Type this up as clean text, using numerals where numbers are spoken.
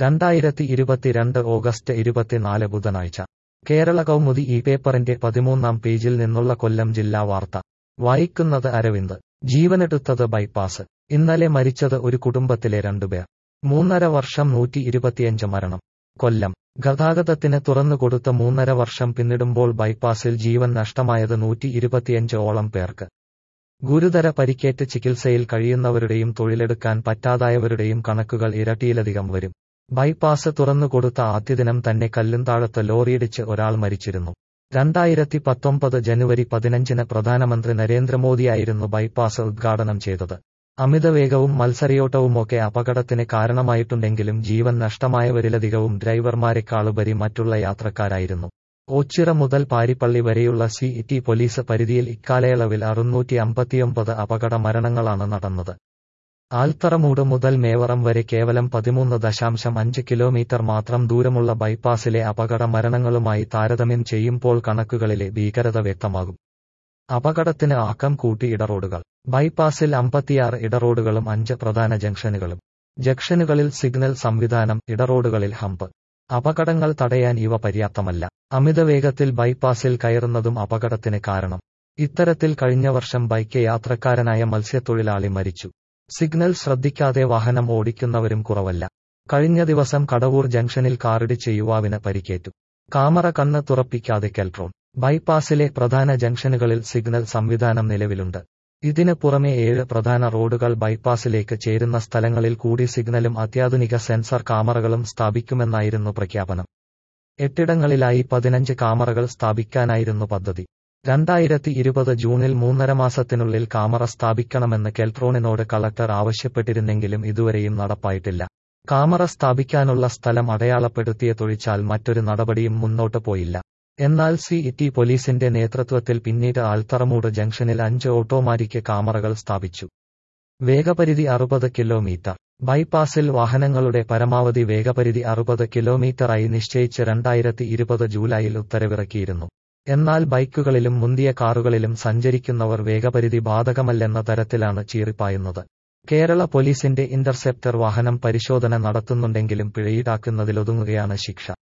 2022 August 24 ബുധനാഴ്ച കേരള കൗമുദി ഈ പേപ്പറിന്റെ 13-ാം പേജിൽ നിന്നുള്ള കൊല്ലം ജില്ലാ വാർത്ത വായിക്കുന്നത് അരവിന്ദ്. ജീവനെടുത്തത് ബൈപ്പാസ്. ഇന്നലെ മരിച്ചത് ഒരു കുടുംബത്തിലെ 2 പേർ. 3.5 വർഷം 125 മരണം. കൊല്ലം. ഗതാഗതത്തിന് തുറന്നുകൊടുത്ത 3.5 വർഷം പിന്നിടുമ്പോൾ ബൈപ്പാസിൽ ജീവൻ നഷ്ടമായത് 125 ഓളം പേർക്ക്. ഗുരുതര പരിക്കേറ്റ് ചികിത്സയിൽ കഴിയുന്നവരുടെയും തൊഴിലെടുക്കാൻ പറ്റാതായവരുടെയും കണക്കുകൾ ഇരട്ടിയിലധികം വരും. ബൈപ്പാസ് തുറന്നുകൊടുത്ത ആദ്യദിനം തന്നെ കല്ലുംതാഴത്ത് ലോറിയിടിച്ച് ഒരാൾ മരിച്ചിരുന്നു. 2019 ജനുവരി 15-ന് പ്രധാനമന്ത്രി നരേന്ദ്രമോദിയായിരുന്നു ബൈപ്പാസ് ഉദ്ഘാടനം ചെയ്തത്. അമിതവേഗവും മത്സരയോട്ടവുമൊക്കെ അപകടത്തിന് കാരണമായിട്ടുണ്ടെങ്കിലും ജീവൻ നഷ്ടമായവരിലധികവും ഡ്രൈവർമാരെക്കാളുപരി മറ്റുള്ള യാത്രക്കാരായിരുന്നു. ഓച്ചിറ മുതൽ പാരിപ്പള്ളി വരെയുള്ള സിറ്റി പോലീസ് പരിധിയിൽ ഇക്കാലയളവിൽ 659 അപകട മരണങ്ങളാണ് നടന്നത്. ആൽത്തറമൂട് മുതൽ മേവറം വരെ കേവലം 13.5 കിലോമീറ്റർ മാത്രം ദൂരമുള്ള ബൈപ്പാസിലെ അപകട മരണങ്ങളുമായി താരതമ്യം ചെയ്യുമ്പോൾ കണക്കുകളിലെ ഭീകരത വ്യക്തമാകും. അപകടത്തിന് ആക്കം കൂട്ടി ഇടറോഡുകൾ. ബൈപ്പാസിൽ 56 ഇടറോഡുകളും 5 പ്രധാന ജംഗ്ഷനുകളും. ജംഗ്ഷനുകളിൽ സിഗ്നൽ സംവിധാനം, ഇടറോഡുകളിൽ ഹമ്പ്. അപകടങ്ങൾ തടയാൻ ഇവ പര്യാപ്തമല്ല. അമിതവേഗത്തിൽ ബൈപ്പാസിൽ കയറുന്നതും അപകടത്തിന് കാരണം. ഇത്തരത്തിൽ കഴിഞ്ഞ വർഷം ബൈക്ക് യാത്രക്കാരനായ മത്സ്യത്തൊഴിലാളി മരിച്ചു. സിഗ്നൽ ശ്രദ്ധിക്കാതെ വാഹനം ഓടിക്കുന്നവരും കുറവല്ല. കഴിഞ്ഞ ദിവസം കടവൂർ ജംഗ്ഷനിൽ കാറിടിച്ച് യുവാവിന് പരിക്കേറ്റു. കാമറ കണ്ണ് തുറപ്പിക്കാതെ കെൽട്രോൺ. ബൈപ്പാസിലെ പ്രധാന ജംഗ്ഷനുകളിൽ സിഗ്നൽ സംവിധാനം നിലവിലുണ്ട്. ഇതിന് പുറമെ 7 പ്രധാന റോഡുകൾ ബൈപ്പാസിലേക്ക് ചേരുന്ന സ്ഥലങ്ങളിൽ കൂടി സിഗ്നലും അത്യാധുനിക സെൻസർ കാമറകളും സ്ഥാപിക്കുമെന്നായിരുന്നു പ്രഖ്യാപനം. 8 ഇടങ്ങളിലായി 15 കാമറകൾ സ്ഥാപിക്കാനായിരുന്നു പദ്ധതി. 2020 ജൂണിൽ 3.5 മാസത്തിനുള്ളിൽ കാമറ സ്ഥാപിക്കണമെന്ന് കെൽട്രോണിനോട് കളക്ടർ ആവശ്യപ്പെട്ടിരുന്നെങ്കിലും ഇതുവരെയും നടപ്പായിട്ടില്ല. കാമറ സ്ഥാപിക്കാനുള്ള സ്ഥലം അടയാളപ്പെടുത്തിയതൊഴിച്ചാൽ മറ്റൊരു നടപടിയും മുന്നോട്ട് പോയില്ല. എന്നാൽ സിറ്റി പോലീസിന്റെ നേതൃത്വത്തിൽ പിന്നീട് ആൽത്തറമൂട് ജംഗ്ഷനിൽ 5 ഓട്ടോമാറ്റിക് കാമറകൾ സ്ഥാപിച്ചു. വേഗപരിധി 60 കിലോമീറ്റർ. ബൈപ്പാസിൽ വാഹനങ്ങളുടെ പരമാവധി വേഗപരിധി 60 കിലോമീറ്ററായി നിശ്ചയിച്ച് 2020 ജൂലൈയിൽ ഉത്തരവിറക്കിയിരുന്നു. എന്നാൽ ബൈക്കുകളിലും മുന്തിയ കാറുകളിലും സഞ്ചരിക്കുന്നവർ വേഗപരിധി ബാധകമല്ലെന്ന തരത്തിലാണ് ചീറിപ്പായുന്നത്. കേരള പോലീസിന്റെ ഇന്റർസെപ്റ്റർ വാഹനം പരിശോധന നടത്തുന്നുണ്ടെങ്കിലും പിഴയീടാക്കുന്നതിലൊതുങ്ങുകയാണ് ശിക്ഷ.